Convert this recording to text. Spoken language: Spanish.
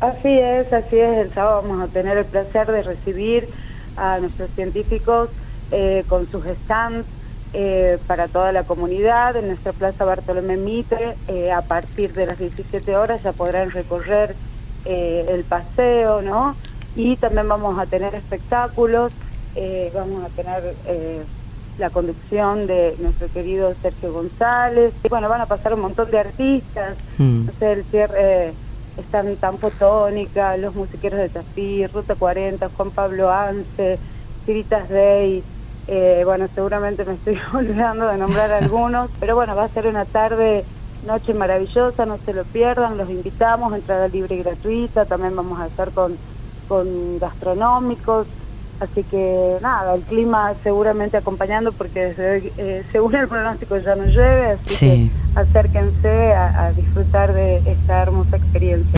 Así es. El sábado vamos a tener el placer de recibir a nuestros científicos con sus stands para toda la comunidad en nuestra Plaza Bartolomé Mitre. A partir de las 17 horas ya podrán recorrer el paseo, ¿no? Y también vamos a tener espectáculos, vamos a tener la conducción de nuestro querido Sergio González. Y bueno, van a pasar un montón de artistas, no sé, el cierre... Están Tanfotónica, Los Musiqueros de Tafí, Ruta 40, Juan Pablo Anse, Tiritas Day, bueno, seguramente me estoy olvidando de nombrar algunos, pero bueno, va a ser una noche maravillosa, no se lo pierdan, los invitamos, entrada libre y gratuita, también vamos a estar con gastronómicos, así que nada, el clima seguramente acompañando porque según el pronóstico ya no llueve, así que acérquense a disfrutar de esta hermosa experiencia.